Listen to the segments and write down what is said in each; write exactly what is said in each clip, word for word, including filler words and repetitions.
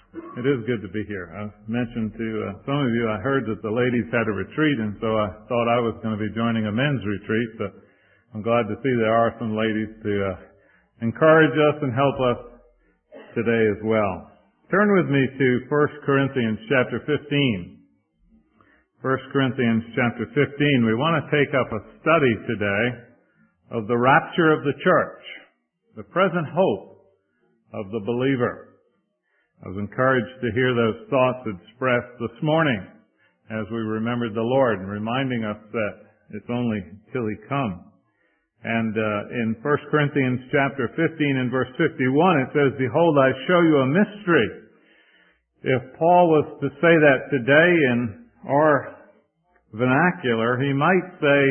It is good to be here. I mentioned to uh, some of you, I heard that the ladies had a retreat, and so I thought I was going to be joining a men's retreat, but I'm glad to see there are some ladies to uh, encourage us and help us today as well. Turn with me to First Corinthians chapter fifteen. First Corinthians chapter fifteen. We want to take up a study today of the rapture of the church, the present hope of the believer. I was encouraged to hear those thoughts expressed this morning as we remembered the Lord and reminding us that it's only till He comes. And uh, in First Corinthians chapter fifteen and verse fifty-one it says, "Behold, I show you a mystery." If Paul was to say that today in our vernacular, he might say,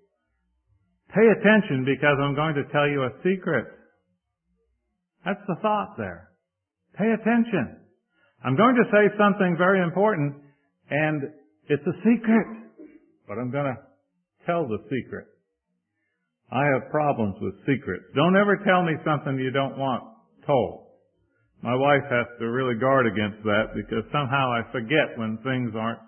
"Pay attention because I'm going to tell you a secret." That's the thought there. Pay attention. I'm going to say something very important, and it's a secret, but I'm going to tell the secret. I have problems with secrets. Don't ever tell me something you don't want told. My wife has to really guard against that because somehow I forget when things aren't,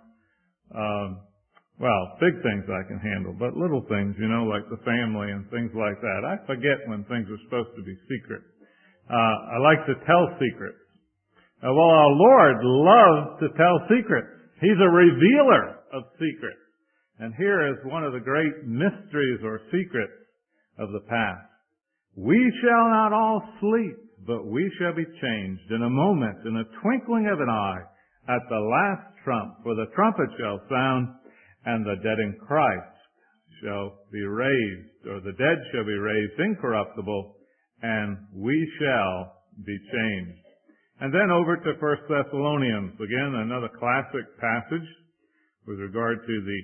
um, well, big things I can handle, but little things, you know, like the family and things like that. I forget when things are supposed to be secret. Uh, I like to tell secrets. Uh, well, our Lord loves to tell secrets. He's a revealer of secrets. And here is one of the great mysteries or secrets of the past. "We shall not all sleep, but we shall be changed in a moment, in a twinkling of an eye, at the last trump. For the trumpet shall sound, and the dead in Christ shall be raised," or the dead shall be raised incorruptible, "and we shall be changed." And then over to First Thessalonians, again another classic passage with regard to the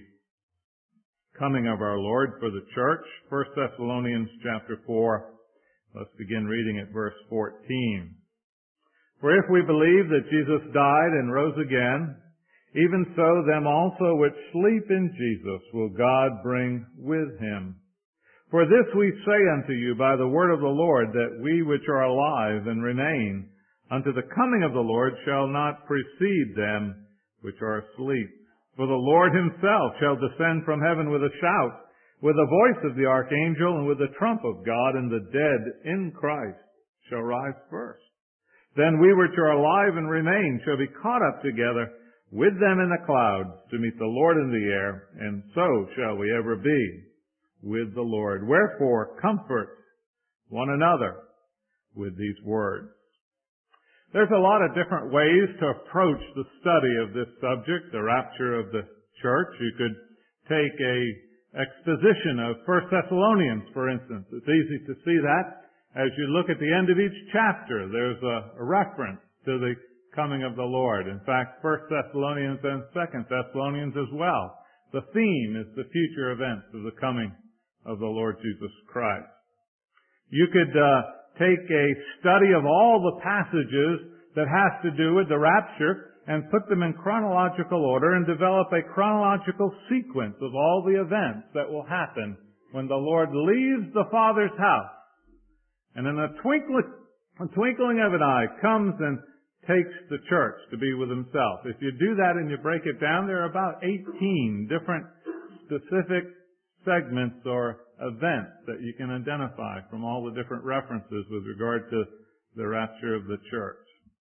coming of our Lord for the church. First Thessalonians chapter four, let's begin reading at verse fourteen. "For if we believe that Jesus died and rose again, even so them also which sleep in Jesus will God bring with Him. For this we say unto you by the word of the Lord, that we which are alive and remain unto the coming of the Lord shall not precede them which are asleep. For the Lord Himself shall descend from heaven with a shout, with the voice of the archangel, and with the trump of God, and the dead in Christ shall rise first. Then we which are alive and remain shall be caught up together with them in the clouds to meet the Lord in the air, and so shall we ever be with the Lord. Wherefore comfort one another with these words." There's a lot of different ways to approach the study of this subject, the rapture of the church. You could take a exposition of First Thessalonians, for instance. It's easy to see that as you look at the end of each chapter. There's a, a reference to the coming of the Lord. In fact, First Thessalonians and Second Thessalonians as well. The theme is the future events of the coming of the Lord Jesus Christ. You could uh, take a study of all the passages that has to do with the rapture and put them in chronological order and develop a chronological sequence of all the events that will happen when the Lord leaves the Father's house and in a twinkling, a twinkling of an eye comes and takes the church to be with Himself. If you do that and you break it down, there are about eighteen different specific segments or events that you can identify from all the different references with regard to the rapture of the church.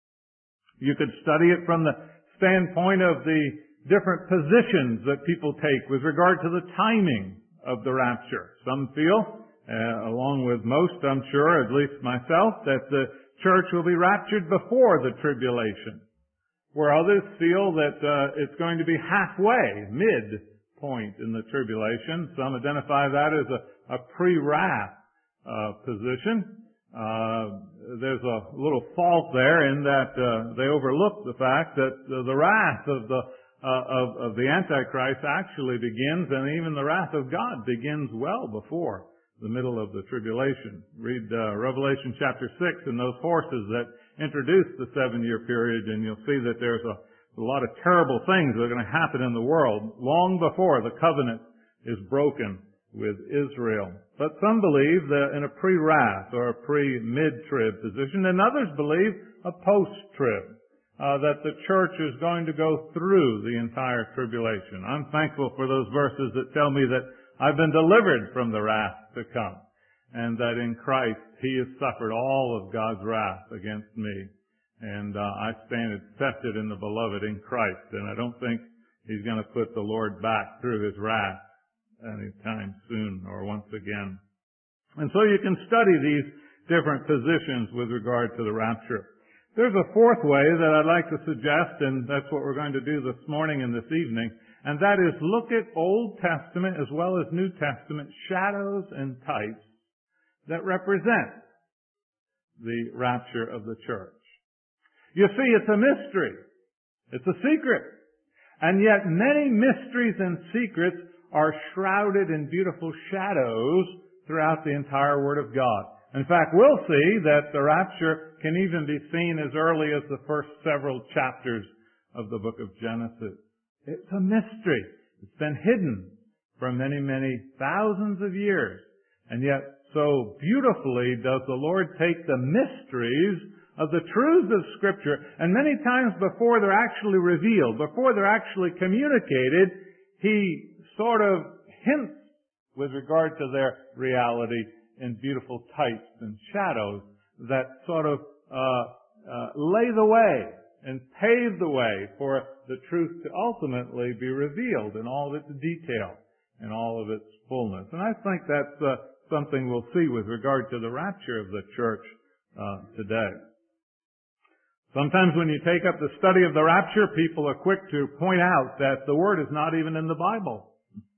You could study it from the standpoint of the different positions that people take with regard to the timing of the rapture. Some feel, uh, along with most, I'm sure, at least myself, that the church will be raptured before the tribulation, where others feel that uh, it's going to be halfway, mid-point in the tribulation. Some identify that as a, a pre-wrath uh, position. Uh, there's a little fault there in that uh, they overlook the fact that uh, the wrath of the uh, of, of the Antichrist actually begins, and even the wrath of God begins well before the middle of the tribulation. Read uh, Revelation chapter six and those horses that introduce the seven-year period, and you'll see that there's a, a lot of terrible things that are going to happen in the world long before the covenant is broken with Israel. But some believe that in a pre-wrath or a pre-mid-trib position, and others believe a post-trib. uh, that the church is going to go through the entire tribulation. I'm thankful for those verses that tell me that I've been delivered from the wrath to come, and that in Christ He has suffered all of God's wrath against me. And uh, I stand accepted in the beloved in Christ, and I don't think He's going to put the Lord back through His wrath anytime soon or once again. And so you can study these different positions with regard to the rapture. There's a fourth way that I'd like to suggest, and that's what we're going to do this morning and this evening, and that is look at Old Testament as well as New Testament shadows and types that represent the rapture of the church. You see, it's a mystery. It's a secret. And yet many mysteries and secrets are shrouded in beautiful shadows throughout the entire Word of God. In fact, we'll see that the rapture can even be seen as early as the first several chapters of the book of Genesis. It's a mystery. It's been hidden for many, many thousands of years. And yet, so beautifully does the Lord take the mysteries of the truths of Scripture, and many times before they're actually revealed, before they're actually communicated, He sort of hints with regard to their reality in beautiful types and shadows that sort of uh, uh, lay the way and pave the way for the truth to ultimately be revealed in all of its detail, in all of its fullness. And I think that's uh, something we'll see with regard to the rapture of the church uh, today. Sometimes when you take up the study of the rapture, people are quick to point out that the word is not even in the Bible.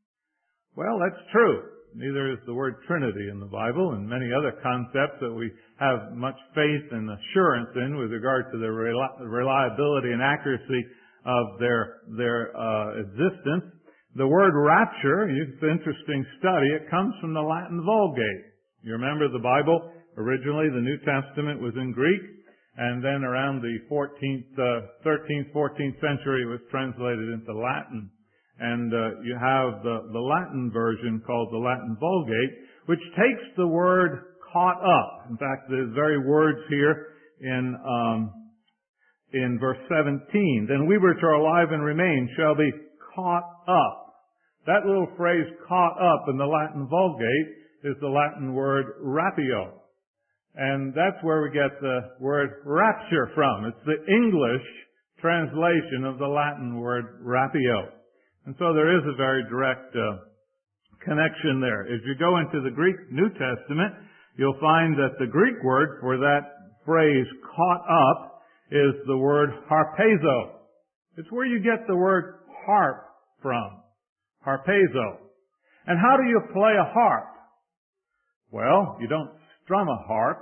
Well, that's true. Neither is the word Trinity in the Bible, and many other concepts that we have much faith and assurance in with regard to the reliability and accuracy of their their uh, existence. The word rapture, it's an interesting study. It comes from the Latin Vulgate. You remember the Bible, originally the New Testament was in Greek, and then around the fourteenth, uh, thirteenth, fourteenth century it was translated into Latin. And uh, you have the, the Latin version called the Latin Vulgate, which takes the word caught up. In fact, the very words here in um, in verse seventeen, then we which are alive and remain shall be caught up. That little phrase, caught up, in the Latin Vulgate is the Latin word rapio. And that's where we get the word rapture from. It's the English translation of the Latin word rapio. And so there is a very direct uh, connection there. As you go into the Greek New Testament, you'll find that the Greek word for that phrase, caught up, is the word harpazo. It's where you get the word harp from. Harpazo. And how do you play a harp? Well, you don't strum a harp.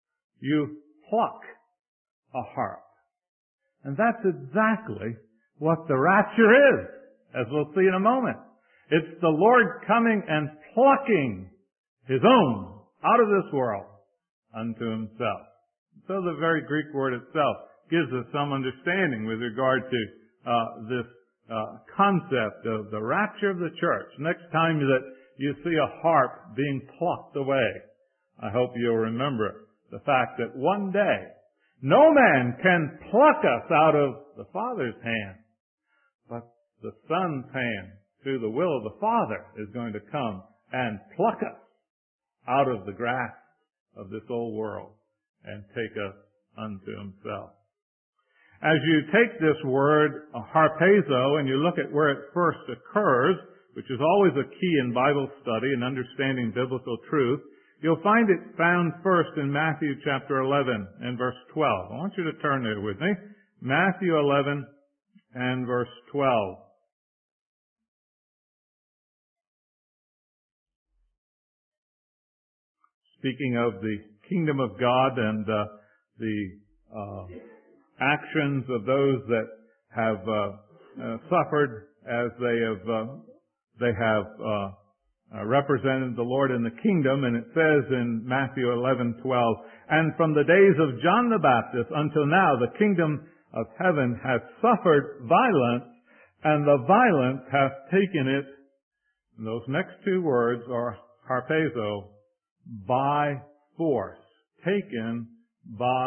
You pluck a harp. And that's exactly what the rapture is, as we'll see in a moment. It's the Lord coming and plucking His own out of this world unto Himself. So the very Greek word itself gives us some understanding with regard to uh, this uh, concept of the rapture of the church. Next time that you see a harp being plucked away, I hope you'll remember the fact that one day no man can pluck us out of the Father's hand, but the Son's hand, through the will of the Father, is going to come and pluck us out of the grasp of this old world and take us unto Himself. As you take this word, harpazo, and you look at where it first occurs, which is always a key in Bible study and understanding biblical truth, you'll find it found first in Matthew chapter eleven and verse twelve. I want you to turn there with me. Matthew eleven and verse twelve. Speaking of the kingdom of God and uh, the uh, actions of those that have uh, uh, suffered as they have uh, they have uh, uh, represented the Lord in the kingdom, and it says in Matthew eleven twelve, and from the days of John the Baptist until now, the kingdom of heaven hath suffered violence, and the violent hath taken it. And those next two words are harpazo, by force, taken by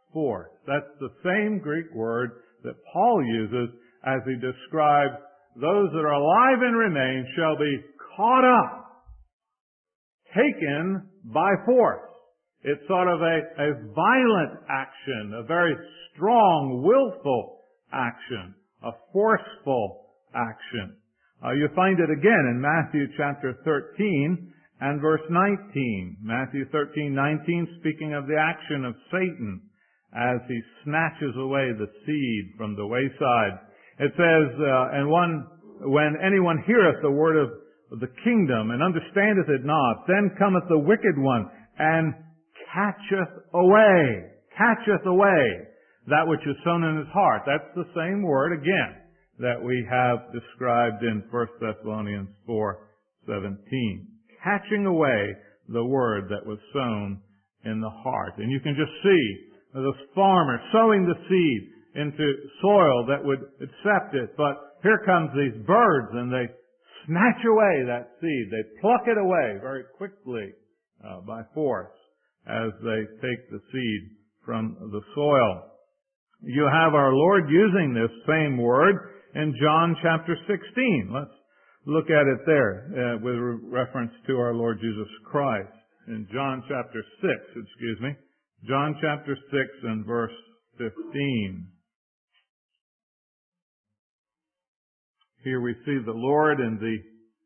force. That's the same Greek word that Paul uses as he describes those that are alive and remain shall be caught up, taken by force. It's sort of a, a violent action, a very strong, willful action, a forceful action. Uh, you find it again in Matthew chapter thirteen and verse nineteen. Matthew thirteen, nineteen, speaking of the action of Satan as he snatches away the seed from the wayside. It says, uh, and one, when anyone heareth the word of the kingdom and understandeth it not, then cometh the wicked one and catcheth away, catcheth away that which is sown in his heart. That's the same word again that we have described in First Thessalonians four seventeen. Catching away the word that was sown in the heart. And you can just see this farmer sowing the seed into soil that would accept it. But here comes these birds and they snatch away that seed. They pluck it away very quickly uh, by force as they take the seed from the soil. You have our Lord using this same word in John chapter sixteen. Let's look at it there uh, with reference to our Lord Jesus Christ. In John chapter six, excuse me. John chapter six and verse fifteen. Here we see the Lord in the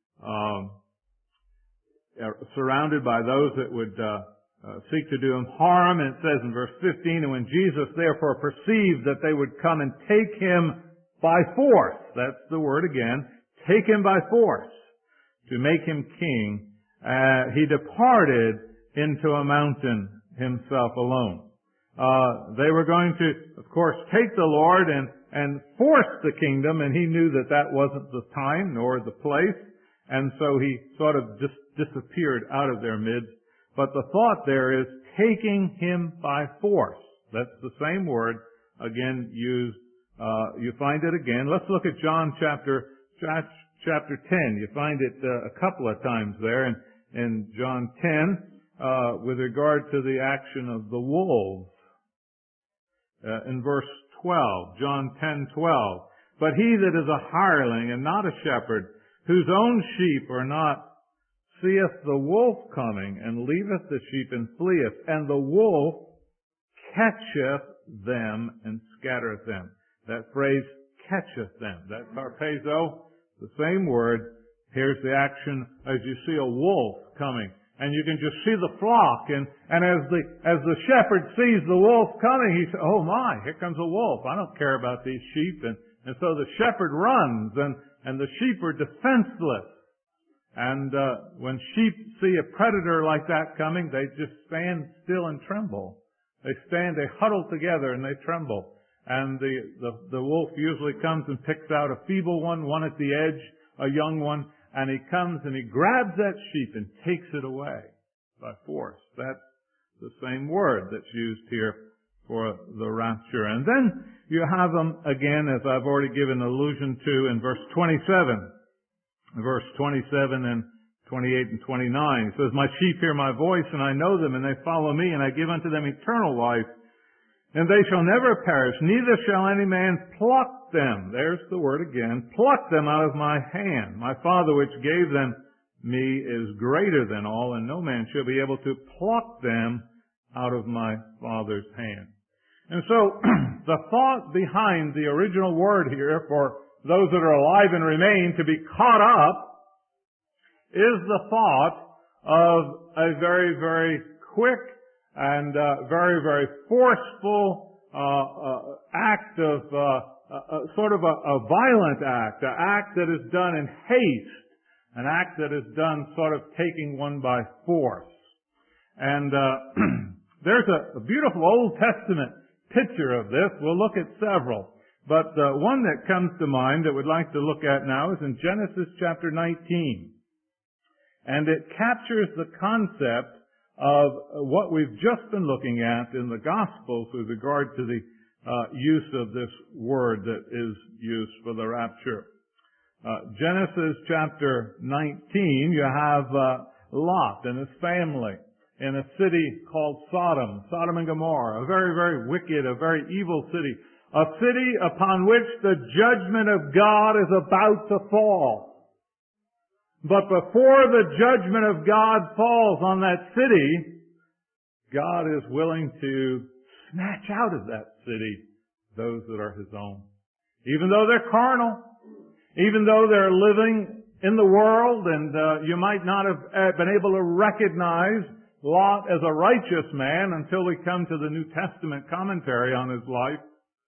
uh, surrounded by those that would uh, uh, seek to do him harm. And it says in verse fifteen, and when Jesus therefore perceived that they would come and take him by force, that's the word again, take him by force to make him king, uh, he departed into a mountain himself alone. Uh, they were going to, of course, take the Lord and, and force the kingdom, and he knew that that wasn't the time nor the place, and so he sort of just disappeared out of their midst. But the thought there is taking him by force. That's the same word, again, used, uh, you find it again. Let's look at John chapter, chapter ten. You find it uh, a couple of times there in, in John ten, uh, with regard to the action of the wolves. Uh, in verse twelve, John ten twelve. But he that is a hireling and not a shepherd, whose own sheep are not, seeth the wolf coming, and leaveth the sheep and fleeth, and the wolf catcheth them and scattereth them. That phrase, catcheth them, that's harpazo, the same word. Here's the action as you see a wolf coming. And you can just see the flock, and, and as the, as the shepherd sees the wolf coming, he says, oh my, here comes a wolf. I don't care about these sheep. And, and so the shepherd runs, and, and the sheep are defenseless. And, uh, when sheep see a predator like that coming, they just stand still and tremble. They stand, they huddle together and they tremble. And the, the, the wolf usually comes and picks out a feeble one, one at the edge, a young one, and he comes and he grabs that sheep and takes it away by force. That's the same word that's used here for the rapture. And then you have them again, as I've already given allusion to, in verse twenty-seven. Verse twenty-seven and twenty-eight and twenty-nine. It says, my sheep hear my voice, and I know them, and they follow me, and I give unto them eternal life, and they shall never perish, neither shall any man pluck them. There's the word again. Pluck them out of my hand. My Father which gave them me is greater than all, and no man shall be able to pluck them out of my Father's hand. And so, the thought behind the original word here for those that are alive and remain to be caught up is the thought of a very, very quick and uh, very, very forceful uh, uh, act of uh, uh, sort of a, a violent act, an act that is done in haste, an act that is done sort of taking one by force. And uh, there's a, a beautiful Old Testament picture of this. We'll look at several. But the one that comes to mind that we'd like to look at now is in Genesis chapter nineteen. And it captures the concept of what we've just been looking at in the Gospels with regard to the uh, use of this word that is used for the rapture. Uh, Genesis chapter nineteen, you have uh, Lot and his family. in a city called Sodom, Sodom and Gomorrah, a very, very wicked, a very evil city, a city upon which the judgment of God is about to fall. But before the judgment of God falls on that city, God is willing to snatch out of that city those that are His own. Even though they're carnal, even though they're living in the world, and uh, you might not have uh, been able to recognize Lot as a righteous man until we come to the New Testament commentary on his life.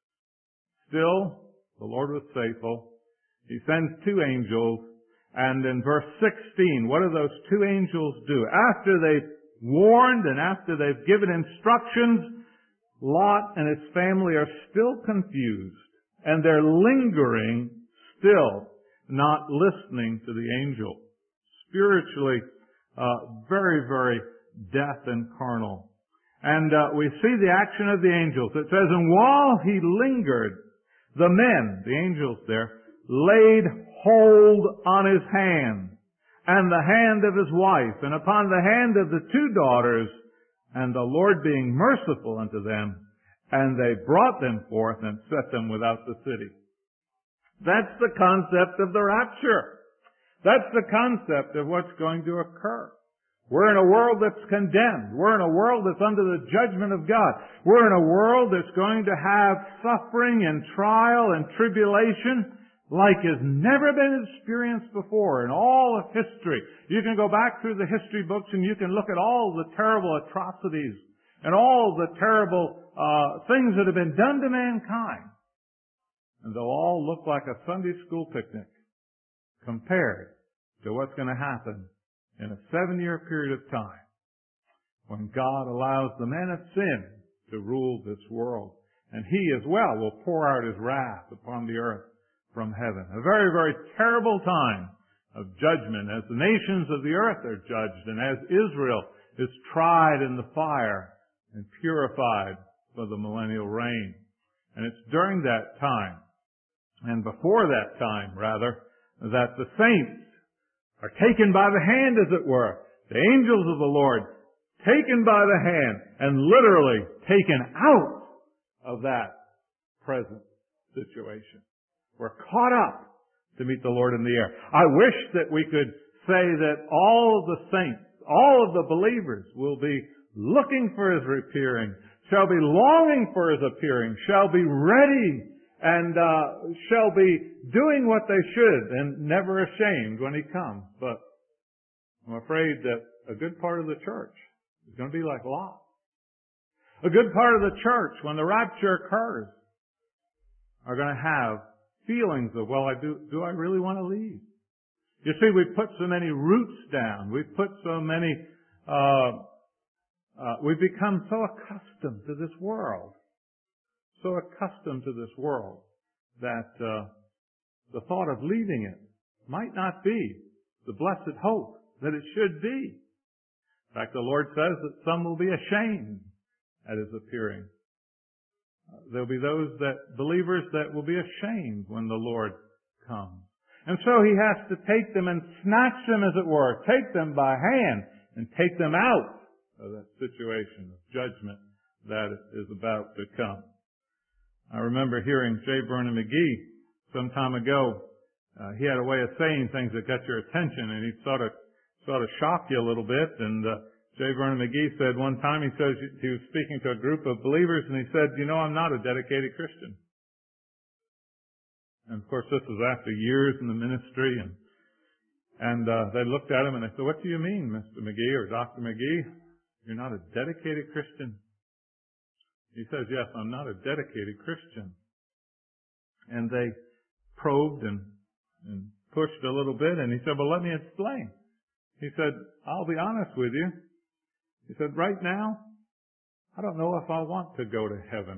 Still, the Lord was faithful. He sends two angels, and in verse sixteen, what do those two angels do? After they've warned and after they've given instructions, Lot and his family are still confused, and they're lingering still, not listening to the angel. Spiritually, uh, very, very deaf and carnal. And uh, we see the action of the angels. It says, and while he lingered, the men, the angels there, laid hold on his hand, and the hand of his wife, and upon the hand of the two daughters, and the Lord being merciful unto them, and they brought them forth and set them without the city. That's the concept of the rapture. That's the concept of what's going to occur. We're in a world that's condemned. We're in a world that's under the judgment of God. We're in a world that's going to have suffering and trial and tribulation like has never been experienced before in all of history. You can go back through the history books and you can look at all the terrible atrocities and all the terrible uh, things that have been done to mankind. And they'll all look like a Sunday school picnic compared to what's going to happen in a seven-year period of time when God allows the men of sin to rule this world. And He as well will pour out His wrath upon the earth from heaven. A very, very terrible time of judgment as the nations of the earth are judged and as Israel is tried in the fire and purified for the millennial reign. And it's during that time, and before that time, rather, that the saints are taken by the hand, as it were. The angels of the Lord taken by the hand and literally taken out of that present situation. We're caught up to meet the Lord in the air. I wish that we could say that all of the saints, all of the believers will be looking for His appearing, shall be longing for His appearing, shall be ready and uh, shall be doing what they should and never ashamed when He comes. But I'm afraid that a good part of the church is going to be like Lot. A good part of the church, when the rapture occurs, are going to have feelings of, well, I do, do I really want to leave? You see, we've put so many roots down. We've put so many, uh, uh, we've become so accustomed to this world. So accustomed to this world that uh, the thought of leaving it might not be the blessed hope that it should be. In fact, the Lord says that some will be ashamed at His appearing. Uh, there'll be those that, believers that will be ashamed when the Lord comes. And so He has to take them and snatch them, as it were, take them by hand and take them out of that situation of judgment that is about to come. I remember hearing J. Vernon McGee some time ago. Uh, he had a way of saying things that got your attention, and he'd sort of, sort of shock you a little bit. And uh, J. Vernon McGee said one time, he says he was speaking to a group of believers, and he said, you know, I'm not a dedicated Christian. And of course, this was after years in the ministry, and and uh, they looked at him and they said, what do you mean, Mister McGee or Doctor McGee? You're not a dedicated Christian? He says, yes, I'm not a dedicated Christian. And they probed and, and pushed a little bit, and he said, well, let me explain. He said, I'll be honest with you. He said, right now, I don't know if I want to go to heaven.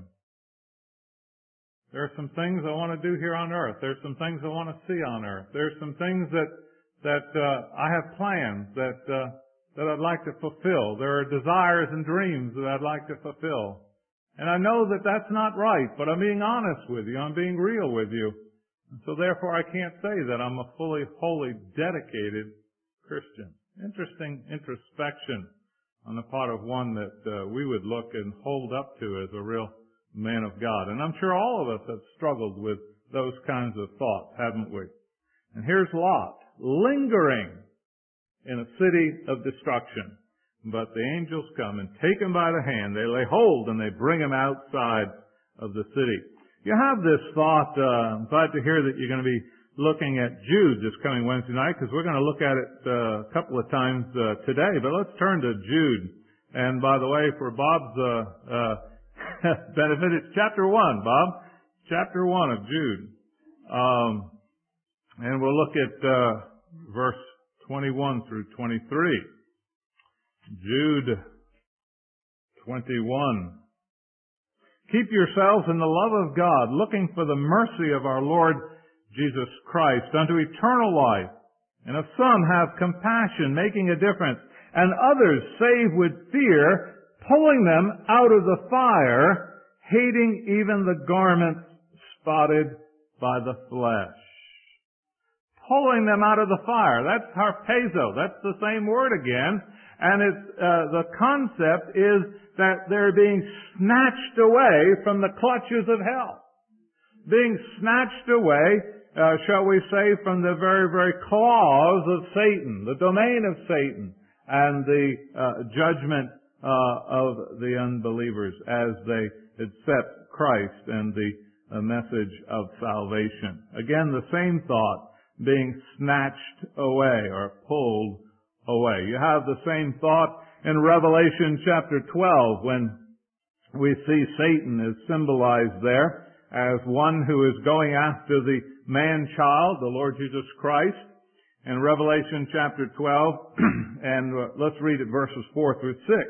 There are some things I want to do here on earth. There's some things I want to see on earth. There's some things that, that, uh, I have plans that, uh, that I'd like to fulfill. There are desires and dreams that I'd like to fulfill. And I know that that's not right, but I'm being honest with you. I'm being real with you. And so therefore I can't say that I'm a fully, wholly dedicated Christian. Interesting introspection on the part of one that uh, we would look and hold up to as a real man of God. And I'm sure all of us have struggled with those kinds of thoughts, haven't we? And here's Lot, lingering in a city of destruction. But the angels come and take him by the hand. They lay hold and they bring him outside of the city. You have this thought, uh, I'm glad to hear that you're going to be looking at Jude this coming Wednesday night, because we're going to look at it uh, a couple of times uh, today. But let's turn to Jude. And by the way, for Bob's uh, uh, benefit, it's chapter one, Bob. Chapter one of Jude. Um, and we'll look at uh, verse twenty-one through twenty-three. Jude twenty-one. Keep yourselves in the love of God, looking for the mercy of our Lord Jesus Christ unto eternal life. And of some have compassion, making a difference, and others save with fear, pulling them out of the fire, hating even the garments spotted by the flesh. Pulling them out of the fire. That's harpazo. That's the same word again. And it's, uh, the concept is that they're being snatched away from the clutches of hell. Being snatched away, uh, shall we say, from the very, very claws of Satan, the domain of Satan, and the uh, judgment uh, of the unbelievers as they accept Christ and the uh, message of salvation. Again, the same thought, being snatched away or pulled away. You have the same thought in Revelation chapter twelve when we see Satan is symbolized there as one who is going after the man-child, the Lord Jesus Christ. In Revelation chapter twelve, and uh, let's read it verses four through six.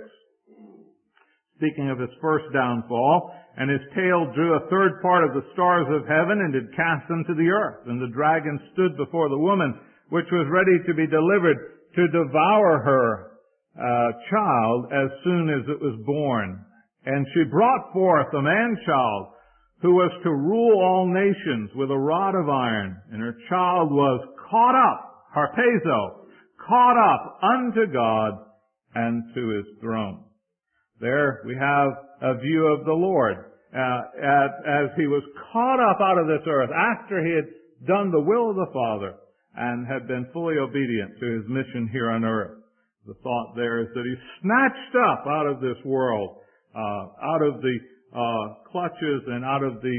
Speaking of his first downfall, and his tail drew a third part of the stars of heaven and did cast them to the earth. And the dragon stood before the woman, which was ready to be delivered to devour her uh, child as soon as it was born. And she brought forth a man-child who was to rule all nations with a rod of iron. And her child was caught up, harpazo, caught up unto God and to his throne. There we have a view of the Lord uh, at, as he was caught up out of this earth after he had done the will of the Father and had been fully obedient to his mission here on earth. The thought there is that he's snatched up out of this world, uh, out of the uh, clutches and out of the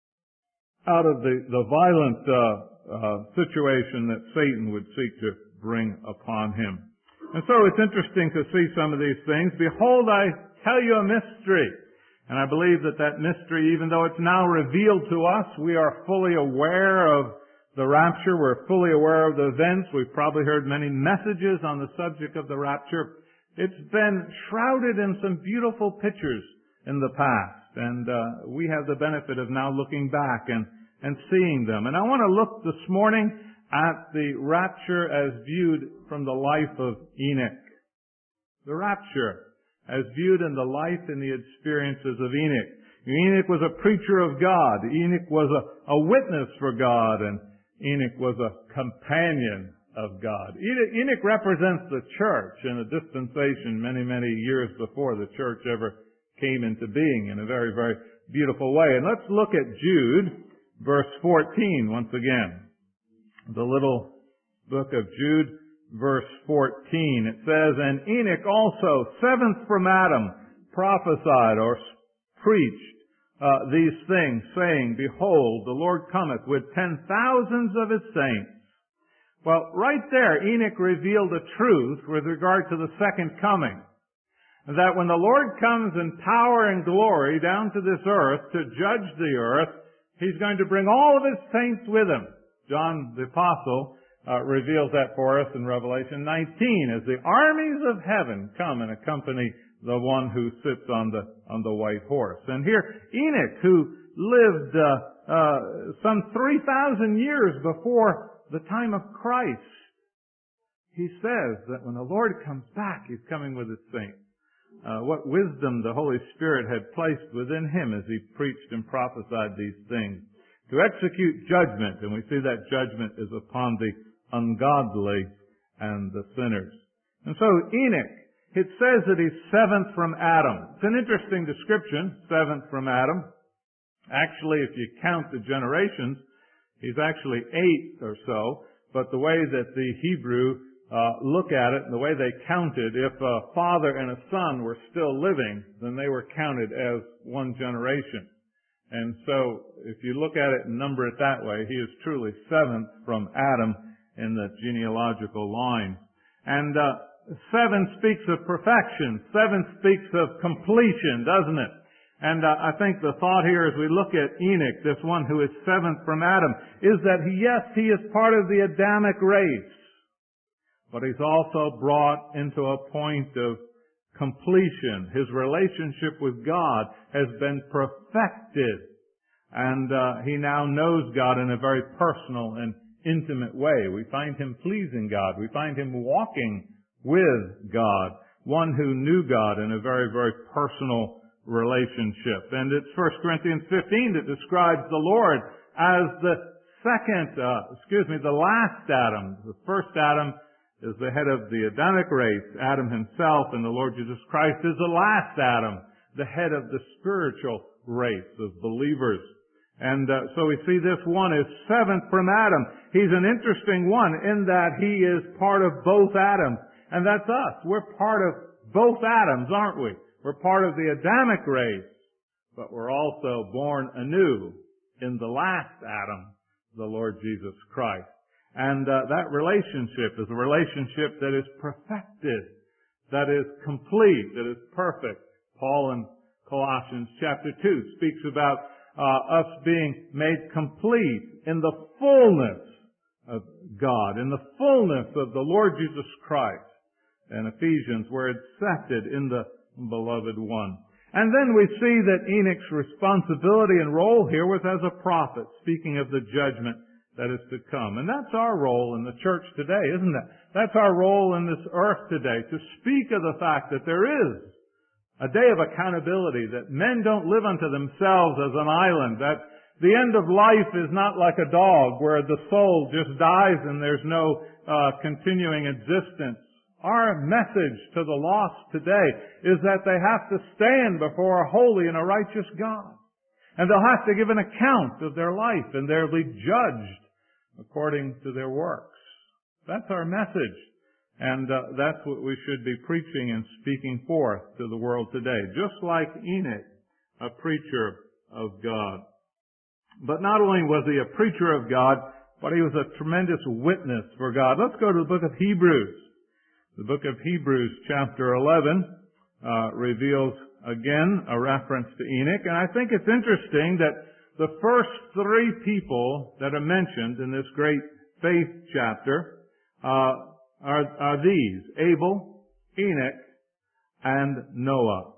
out of the the violent uh, uh, situation that Satan would seek to bring upon him. And so it's interesting to see some of these things. Behold, I tell you a mystery. And I believe that that mystery, even though it's now revealed to us, we are fully aware of the rapture. We're fully aware of the events. We've probably heard many messages on the subject of the rapture. It's been shrouded in some beautiful pictures in the past. And uh, we have the benefit of now looking back and, and seeing them. And I want to look this morning at the rapture as viewed from the life of Enoch. The rapture as viewed in the life and the experiences of Enoch. Enoch was a preacher of God. Enoch was a, a witness for God, and Enoch was a companion of God. Enoch, Enoch represents the church in a dispensation many, many years before the church ever came into being in a very, very beautiful way. And let's look at Jude, verse fourteen once again. The little book of Jude, verse fourteen. It says, And Enoch also, seventh from Adam, prophesied or preached uh, these things, saying, Behold, the Lord cometh with ten thousands of his saints. Well, right there, Enoch revealed a truth with regard to the second coming. That when the Lord comes in power and glory down to this earth to judge the earth, he's going to bring all of his saints with him. John the Apostle uh, reveals that for us in Revelation nineteen, as the armies of heaven come and accompany the one who sits on the on the white horse. And here, Enoch, who lived uh, uh, some three thousand years before the time of Christ, he says that when the Lord comes back, he's coming with his saints. Uh, what wisdom the Holy Spirit had placed within him as he preached and prophesied these things. To execute judgment, and we see that judgment is upon the ungodly and the sinners. And so Enoch it says that he's seventh from Adam. It's an interesting description, seventh from Adam. Actually, if you count the generations, he's actually eighth or so. But the way that the Hebrew uh, look at it, and the way they counted, if a father and a son were still living, then they were counted as one generation. And so, if you look at it and number it that way, he is truly seventh from Adam in the genealogical line. And uh, seven speaks of perfection. Seven speaks of completion, doesn't it? And uh, I think the thought here as we look at Enoch, this one who is seventh from Adam, is that he, yes, he is part of the Adamic race, but he's also brought into a point of completion. His relationship with God has been perfected, and uh, he now knows God in a very personal and intimate way. We find him pleasing God. We find him walking with God, one who knew God in a very, very personal relationship. And it's First Corinthians fifteen that describes the Lord as the second, uh, excuse me, the last Adam. The first Adam is the head of the Adamic race, Adam himself, and the Lord Jesus Christ is the last Adam, the head of the spiritual race of believers. And uh, so we see this one is seventh from Adam. He's an interesting one in that he is part of both Adams. And that's us. We're part of both Adams, aren't we? We're part of the Adamic race, but we're also born anew in the last Adam, the Lord Jesus Christ. And uh, that relationship is a relationship that is perfected, that is complete, that is perfect. Paul in Colossians chapter two speaks about uh, us being made complete in the fullness of God, in the fullness of the Lord Jesus Christ. And Ephesians, we're accepted in the beloved one. And then we see that Enoch's responsibility and role here was as a prophet, speaking of the judgment that is to come. And that's our role in the church today, isn't it? That's our role in this earth today, to speak of the fact that there is a day of accountability, that men don't live unto themselves as an island, that the end of life is not like a dog where the soul just dies and there's no uh, continuing existence. Our message to the lost today is that they have to stand before a holy and a righteous God. And they'll have to give an account of their life, and they'll be judged according to their works. That's our message. And uh, that's what we should be preaching and speaking forth to the world today. Just like Enoch, a preacher of God. But not only was he a preacher of God, but he was a tremendous witness for God. Let's go to the book of Hebrews. The book of Hebrews chapter eleven uh, reveals again a reference to Enoch. And I think it's interesting that the first three people that are mentioned in this great faith chapter uh, are, are these: Abel, Enoch, and Noah.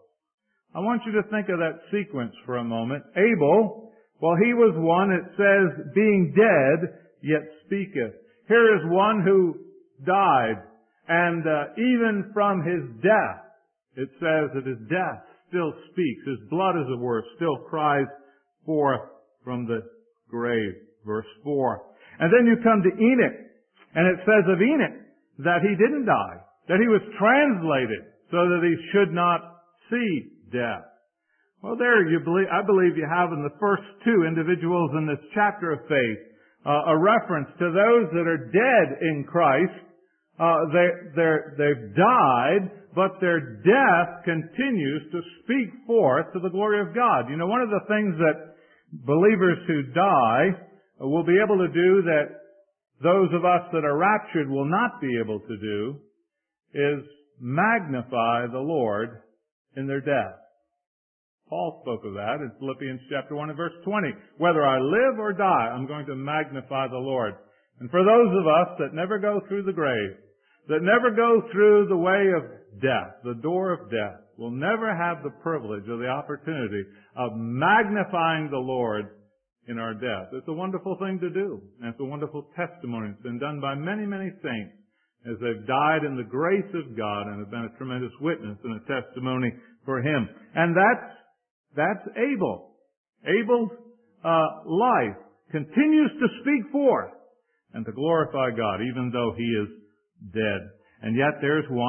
I want you to think of that sequence for a moment. Abel, well, he was one, it says, being dead, yet speaketh. Here is one who died. And uh, even from his death, it says that his death still speaks. His blood, as it were, still cries forth from the grave. Verse four. And then you come to Enoch, and it says of Enoch that he didn't die, that he was translated so that he should not see death. Well, there you believe, I believe you have in the first two individuals in this chapter of faith uh, a reference to those that are dead in Christ. Uh, they, they're, they've died, but their death continues to speak forth to the glory of God. You know, one of the things that believers who die will be able to do that those of us that are raptured will not be able to do is magnify the Lord in their death. Paul spoke of that in Philippians chapter one and verse twenty. Whether I live or die, I'm going to magnify the Lord. And for those of us that never go through the grave, that never go through the way of death, the door of death, will never have the privilege or the opportunity of magnifying the Lord in our death. It's a wonderful thing to do. And it's a wonderful testimony. It's been done by many, many saints as they've died in the grace of God and have been a tremendous witness and a testimony for Him. And that's, that's Abel. Abel's uh, life continues to speak forth and to glorify God, even though he is dead. And yet there's one,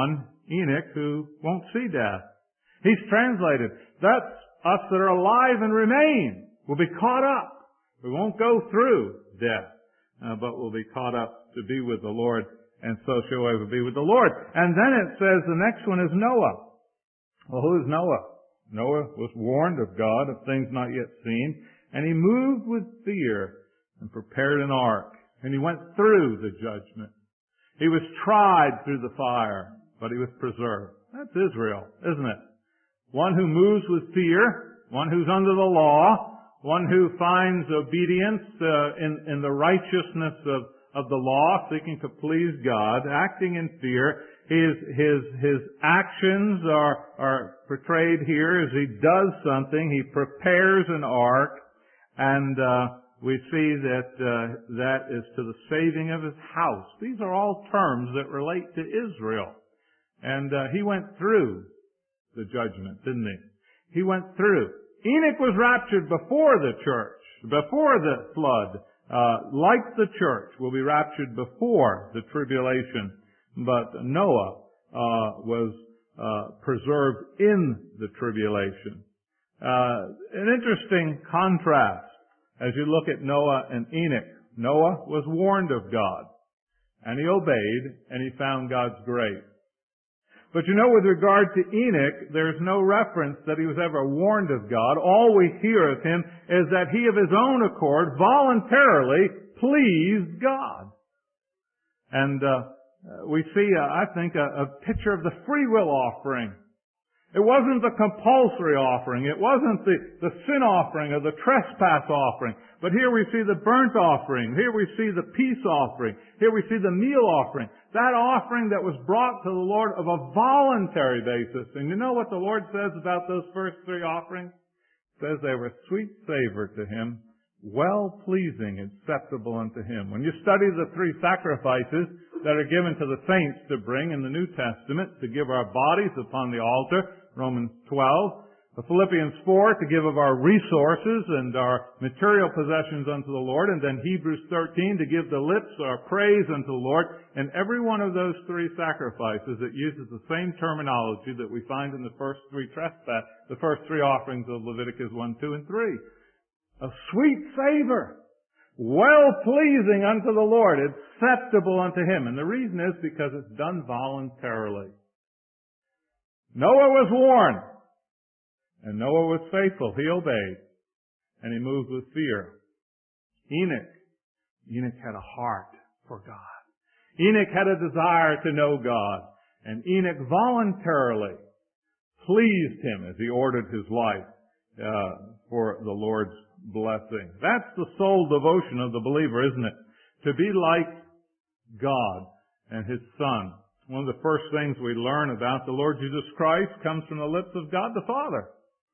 Enoch who won't see death. He's translated, that's us that are alive and remain. We'll be caught up. We won't go through death, uh, but we'll be caught up to be with the Lord, and so shall we be with the Lord. And then it says the next one is Noah. Well, who is Noah? Noah was warned of God of things not yet seen, and he moved with fear and prepared an ark, and he went through the judgment. He was tried through the fire, but he was preserved. That's Israel, isn't it? One who moves with fear, one who's under the law, one who finds obedience uh, in, in the righteousness of, of the law, seeking to please God, acting in fear. His, his, his actions are, are portrayed here as he does something. He prepares an ark, and uh, we see that uh, that is to the saving of his house. These are all terms that relate to Israel. And uh, he went through the judgment, didn't he? He went through. Enoch was raptured before the church, before the flood. Uh, like the church will be raptured before the tribulation. But Noah uh, was uh, preserved in the tribulation. Uh, an interesting contrast as you look at Noah and Enoch. Noah was warned of God, and he obeyed, and he found God's grace. But you know, with regard to Enoch, there's no reference that he was ever warned of God. All we hear of him is that he of his own accord voluntarily pleased God. And uh, we see, uh, I think, a, a picture of the free will offering. It wasn't the compulsory offering. It wasn't the, the sin offering or the trespass offering. But here we see the burnt offering. Here we see the peace offering. Here we see the meal offering. That offering that was brought to the Lord of a voluntary basis. And you know what the Lord says about those first three offerings? It says they were sweet savor to Him, well-pleasing, acceptable unto Him. When you study the three sacrifices that are given to the saints to bring in the New Testament, to give our bodies upon the altar, Romans twelve, Philippians four, to give of our resources and our material possessions unto the Lord, and then Hebrews thirteen, to give the lips our praise unto the Lord. And every one of those three sacrifices, it uses the same terminology that we find in the first three trespass, the first three offerings of Leviticus one, two, and three. A sweet savor, well-pleasing unto the Lord, acceptable unto Him. And the reason is because it's done voluntarily. Noah was warned, and Noah was faithful. He obeyed, and he moved with fear. Enoch, Enoch had a heart for God. Enoch had a desire to know God, and Enoch voluntarily pleased Him as he ordered his life uh, for the Lord's blessing. That's the sole devotion of the believer, isn't it? To be like God and His Son. One of the first things we learn about the Lord Jesus Christ comes from the lips of God the Father.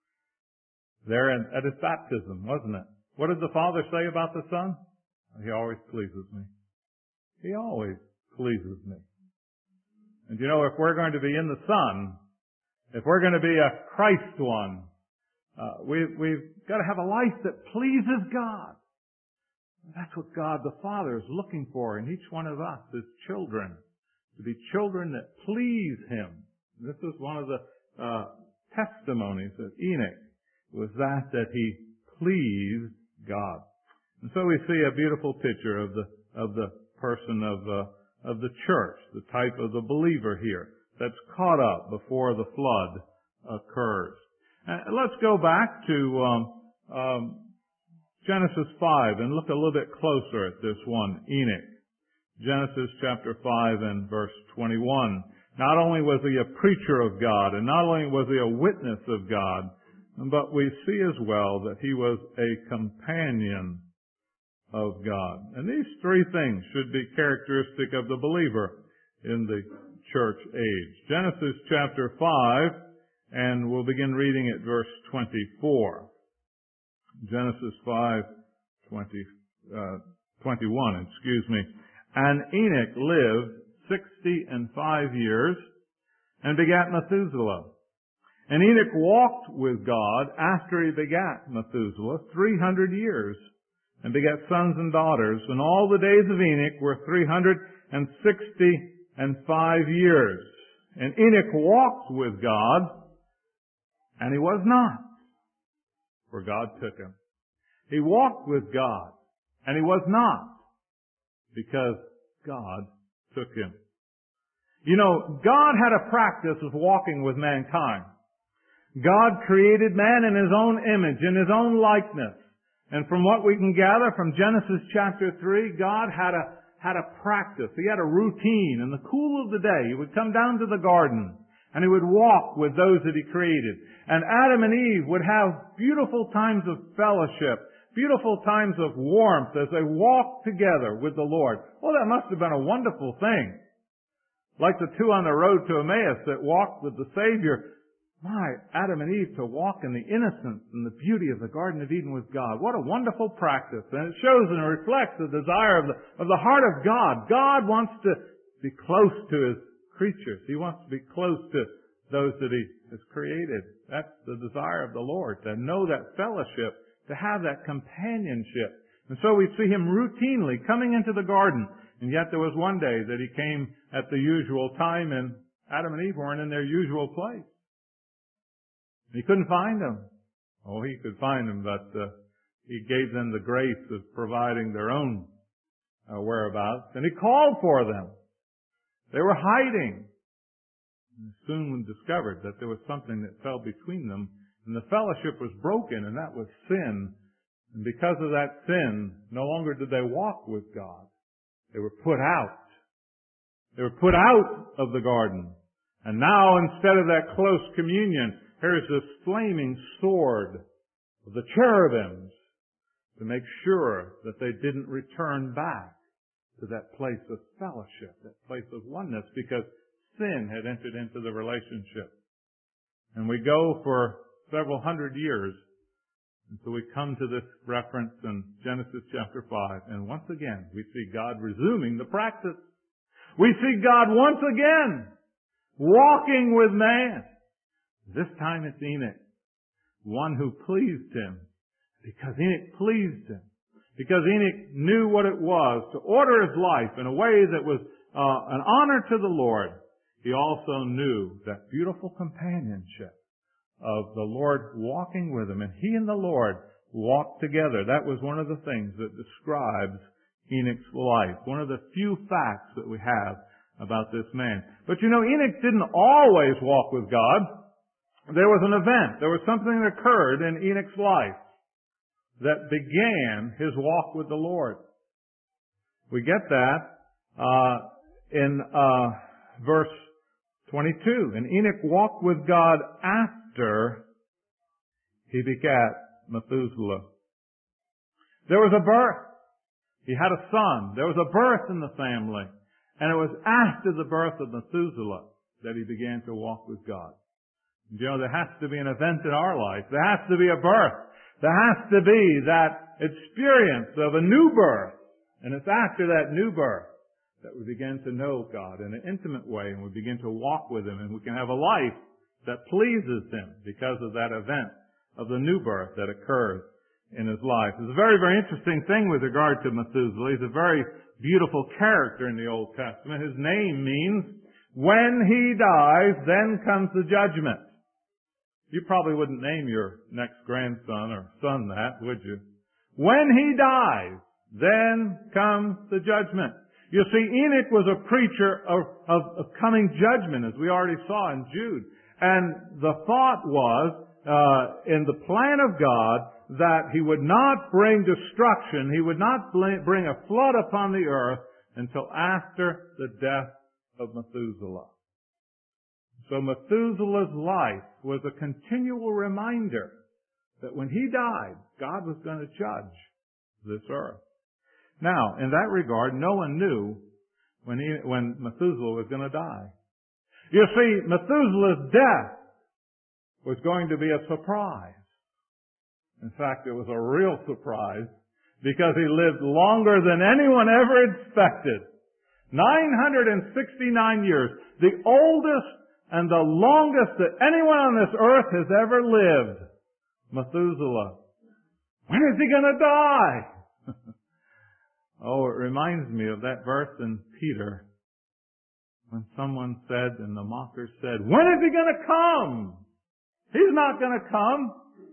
There at His baptism, wasn't it? What did the Father say about the Son? He always pleases me. He always pleases me. And you know, if we're going to be in the Son, if we're going to be a Christ one, uh, we, we've got to have a life that pleases God. That's what God the Father is looking for in each one of us as children. To be children that please Him. This is one of the uh, testimonies of Enoch, was that that he pleased God. And so we see a beautiful picture of the of the person of uh, of the church, the type of the believer here that's caught up before the flood occurs. And let's go back to um, um, Genesis five and look a little bit closer at this one, Enoch. Genesis chapter five and verse twenty-one. Not only was he a preacher of God, and not only was he a witness of God, but we see as well that he was a companion of God. And these three things should be characteristic of the believer in the church age. Genesis chapter five, and we'll begin reading at verse twenty-four. Genesis five, twenty, uh, twenty-one, excuse me. And Enoch lived sixty and five years, and begat Methuselah. And Enoch walked with God after he begat Methuselah three hundred years, and begat sons and daughters. And all the days of Enoch were three hundred and sixty and five years. And Enoch walked with God, and he was not, for God took him. He walked with God, and he was not, because God took him. You know, God had a practice of walking with mankind. God created man in His own image, in His own likeness. And from what we can gather from Genesis chapter three, God had a, had a practice. He had a routine. In the cool of the day, He would come down to the garden and He would walk with those that He created. And Adam and Eve would have beautiful times of fellowship, beautiful times of warmth as they walked together with the Lord. Oh, that must have been a wonderful thing. Like the two on the road to Emmaus that walked with the Savior. My, Adam and Eve to walk in the innocence and the beauty of the Garden of Eden with God. What a wonderful practice. And it shows and reflects the desire of the, of the heart of God. God wants to be close to His creatures. He wants to be close to those that He has created. That's the desire of the Lord, to know that fellowship, to have that companionship. And so we see Him routinely coming into the garden. And yet there was one day that He came at the usual time and Adam and Eve weren't in their usual place. He couldn't find them. Oh, He could find them, but uh, He gave them the grace of providing their own uh, whereabouts. And He called for them. They were hiding. And soon discovered that there was something that fell between them. And the fellowship was broken, and that was sin. And because of that sin, no longer did they walk with God. They were put out. They were put out of the garden. And now, instead of that close communion, here's this flaming sword of the cherubims to make sure that they didn't return back to that place of fellowship, that place of oneness, because sin had entered into the relationship. And we go for several hundred years until we come to this reference in Genesis chapter five. And once again, we see God resuming the practice. We see God once again walking with man. This time it's Enoch, one who pleased Him, because Enoch pleased Him. Because Enoch knew what it was to order his life in a way that was uh, an honor to the Lord. He also knew that beautiful companionship of the Lord walking with him. And he and the Lord walked together. That was one of the things that describes Enoch's life. One of the few facts that we have about this man. But you know, Enoch didn't always walk with God. There was an event. There was something that occurred in Enoch's life that began his walk with the Lord. We get that uh, in uh, verse twenty-two. And Enoch walked with God after he begat Methuselah. There was a birth. He had a son. There was a birth in the family. And it was after the birth of Methuselah that he began to walk with God. You know, there has to be an event in our life. There has to be a birth. There has to be that experience of a new birth. And it's after that new birth that we begin to know God in an intimate way, and we begin to walk with Him, and we can have a life that pleases Him because of that event of the new birth that occurs in his life. It's a very, very interesting thing with regard to Methuselah. He's a very beautiful character in the Old Testament. His name means, when he dies, then comes the judgment. You probably wouldn't name your next grandson or son that, would you? When he dies, then comes the judgment. You see, Enoch was a preacher of, of, of coming judgment, as we already saw in Jude. And the thought was, uh, in the plan of God, that He would not bring destruction, He would not bring a flood upon the earth until after the death of Methuselah. So Methuselah's life was a continual reminder that when he died, God was going to judge this earth. Now, in that regard, no one knew when he, when Methuselah was going to die. You see, Methuselah's death was going to be a surprise. In fact, it was a real surprise because he lived longer than anyone ever expected. nine hundred sixty-nine years. The oldest and the longest that anyone on this earth has ever lived. Methuselah. When is he going to die? Oh, it reminds me of that verse in Peter when someone said, and the mockers said, when is he going to come? He's not going to come.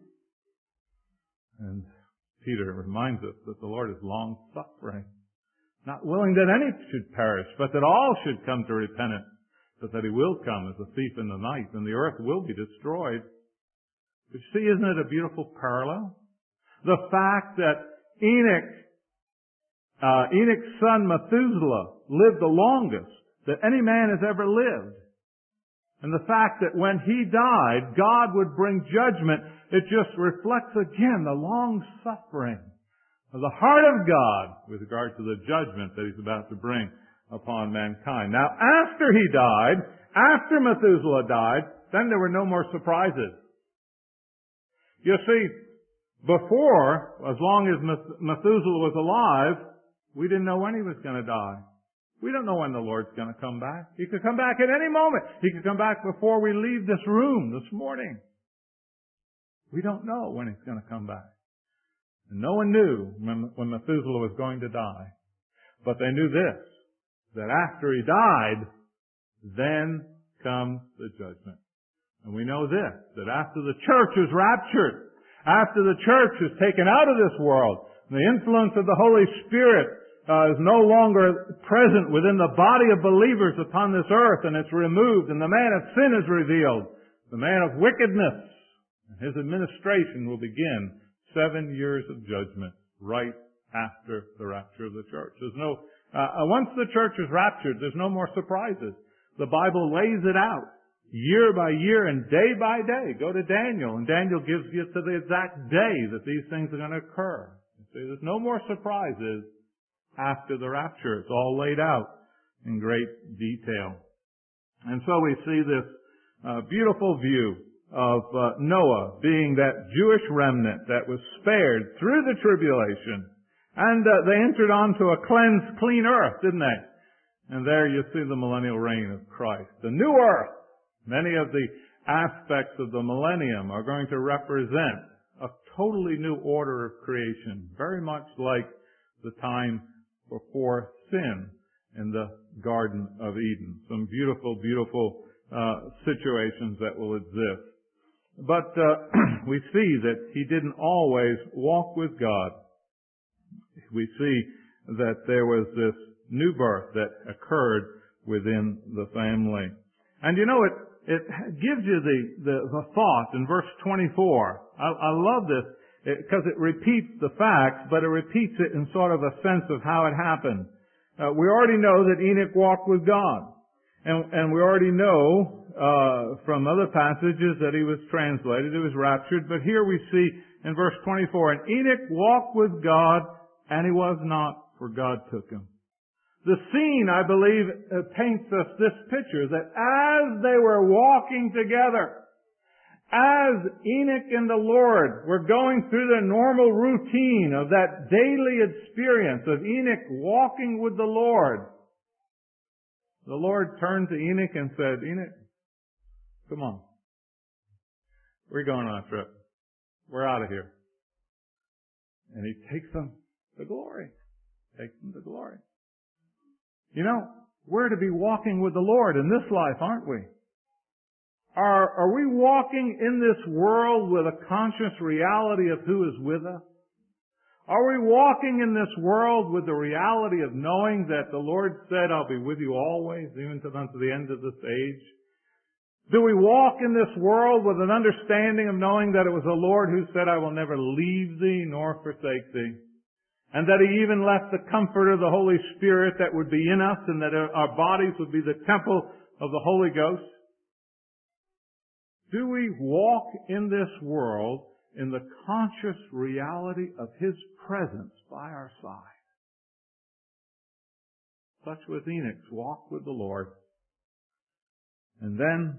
And Peter reminds us that the Lord is long-suffering, not willing that any should perish, but that all should come to repentance, but that he will come as a thief in the night, and the earth will be destroyed. But you see, isn't it a beautiful parallel? The fact that Enoch, uh, Enoch's son Methuselah lived the longest that any man has ever lived. And the fact that when he died, God would bring judgment, it just reflects again the long suffering of the heart of God with regard to the judgment that he's about to bring upon mankind. Now, after he died, after Methuselah died, then there were no more surprises. You see, before, as long as Methuselah was alive, we didn't know when he was going to die. We don't know when the Lord's going to come back. He could come back at any moment. He could come back before we leave this room this morning. We don't know when he's going to come back. And no one knew when, when Methuselah was going to die. But they knew this, that after he died, then comes the judgment. And we know this, that after the church is raptured, after the church is taken out of this world, the influence of the Holy Spirit Uh, is no longer present within the body of believers upon this earth, and it's removed, and the man of sin is revealed, the man of wickedness. And his administration will begin seven years of judgment right after the rapture of the church. There's no, uh, once the church is raptured, there's no more surprises. The Bible lays it out year by year and day by day. Go to Daniel, and Daniel gives you to the exact day that these things are going to occur. You see, there's no more surprises after the rapture. It's all laid out in great detail. And so we see this uh, beautiful view of uh, Noah being that Jewish remnant that was spared through the tribulation. And uh, they entered onto a cleansed, clean earth, didn't they? And there you see the millennial reign of Christ. The new earth. Many of the aspects of the millennium are going to represent a totally new order of creation, very much like the time before sin in the Garden of Eden. Some beautiful, beautiful uh, situations that will exist. But uh, we see that he didn't always walk with God. We see that there was this new birth that occurred within the family. And you know, it it gives you the, the, the thought in verse twenty-four. I, I love this, because it repeats the facts, but it repeats it in sort of a sense of how it happened. Uh, we already know that Enoch walked with God. And, and we already know uh, from other passages that he was translated, he was raptured. But here we see in verse twenty-four, and Enoch walked with God, and he was not, for God took him. The scene, I believe, uh, paints us this picture, that as they were walking together, as Enoch and the Lord were going through the normal routine of that daily experience of Enoch walking with the Lord, the Lord turned to Enoch and said, Enoch, come on. We're going on a trip. We're out of here. And he takes them to glory. Takes them to glory. You know, we're to be walking with the Lord in this life, aren't we? Are, are we walking in this world with a conscious reality of who is with us? Are we walking in this world with the reality of knowing that the Lord said, I'll be with you always, even to unto the end of this age? Do we walk in this world with an understanding of knowing that it was the Lord who said, I will never leave thee nor forsake thee? And that He even left the comfort of the Holy Spirit that would be in us, and that our bodies would be the temple of the Holy Ghost? Do we walk in this world in the conscious reality of His presence by our side? Such was Enoch's walk with the Lord. And then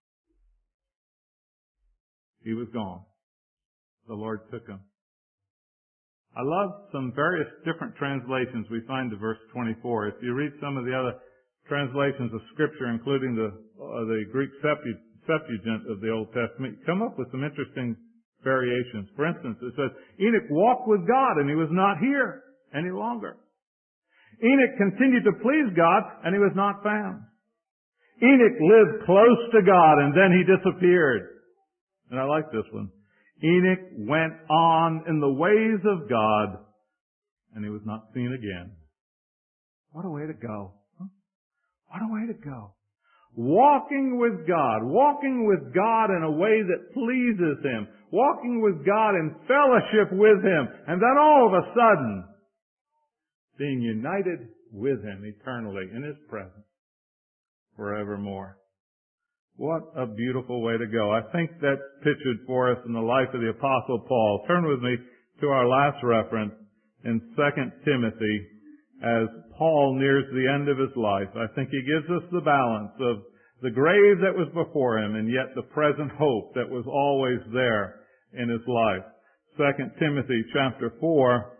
he was gone. The Lord took him. I love some various different translations we find to verse twenty-four. If you read some of the other translations of Scripture, including the uh, the Greek Septuagint of the Old Testament, you come up with some interesting variations. For instance, it says, Enoch walked with God, and he was not here any longer. Enoch continued to please God, and he was not found. Enoch lived close to God and then he disappeared. And I like this one. Enoch went on in the ways of God and he was not seen again. What a way to go. Huh? What a way to go. Walking with God, walking with God in a way that pleases Him, walking with God in fellowship with Him, and then all of a sudden, being united with Him eternally in His presence forevermore. What a beautiful way to go. I think that's pictured for us in the life of the Apostle Paul. Turn with me to our last reference in Second Timothy as Paul nears the end of his life. I think he gives us the balance of the grave that was before him and yet the present hope that was always there in his life. Second Timothy chapter four,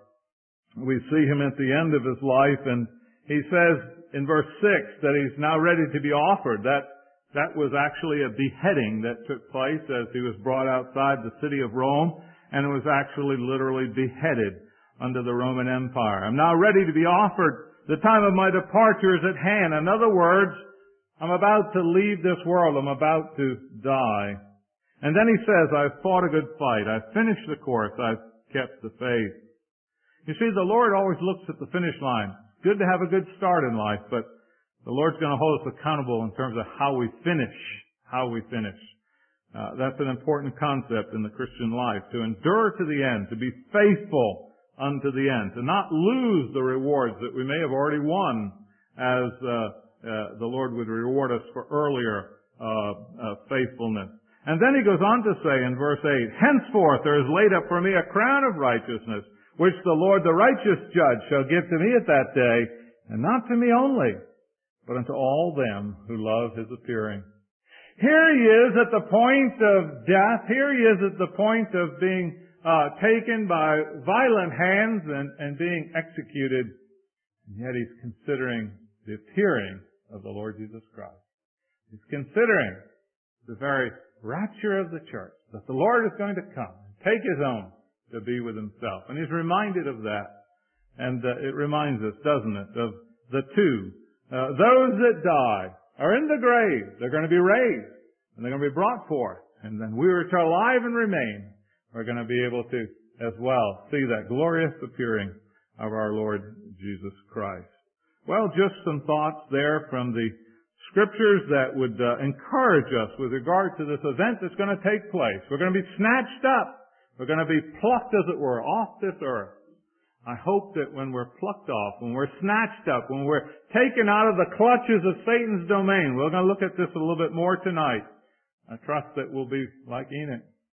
we see him at the end of his life, and he says in verse six that he's now ready to be offered. That, that was actually a beheading that took place as he was brought outside the city of Rome, and it was actually literally beheaded under the Roman Empire. I'm now ready to be offered. The time of my departure is at hand. In other words, I'm about to leave this world. I'm about to die. And then he says, I've fought a good fight. I've finished the course. I've kept the faith. You see, the Lord always looks at the finish line. It's good to have a good start in life, but the Lord's going to hold us accountable in terms of how we finish. How we finish. Uh, that's an important concept in the Christian life. To endure to the end. To be faithful unto the end, to not lose the rewards that we may have already won as uh, uh, the Lord would reward us for earlier uh, uh, faithfulness. And then he goes on to say in verse eight, henceforth there is laid up for me a crown of righteousness, which the Lord the righteous judge shall give to me at that day, and not to me only, but unto all them who love his appearing. Here he is at the point of death. Here he is at the point of being Uh, taken by violent hands and, and being executed, and yet he's considering the appearing of the Lord Jesus Christ. He's considering the very rapture of the church, that the Lord is going to come and take his own to be with himself. And he's reminded of that. And uh, it reminds us, doesn't it, of the two. Uh, those that die are in the grave. They're going to be raised, and they're going to be brought forth. And then we which are alive and remain are going to be able to as well see that glorious appearing of our Lord Jesus Christ. Well, just some thoughts there from the Scriptures that would uh, encourage us with regard to this event that's going to take place. We're going to be snatched up. We're going to be plucked, as it were, off this earth. I hope that when we're plucked off, when we're snatched up, when we're taken out of the clutches of Satan's domain, we're going to look at this a little bit more tonight. I trust that we'll be like Enoch.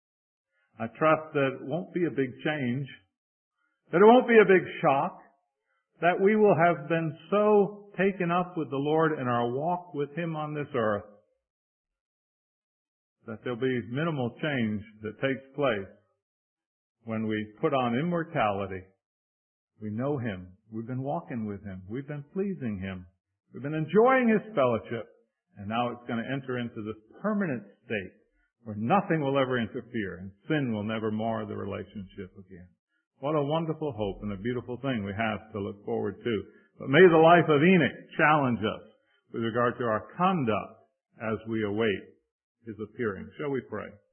I trust that it won't be a big change, that it won't be a big shock, that we will have been so taken up with the Lord in our walk with Him on this earth that there'll be minimal change that takes place when we put on immortality. We know Him. We've been walking with Him. We've been pleasing Him. We've been enjoying His fellowship. And now it's going to enter into this permanent state where nothing will ever interfere and sin will never mar the relationship again. What a wonderful hope and a beautiful thing we have to look forward to. But may the life of Enoch challenge us with regard to our conduct as we await his appearing. Shall we pray?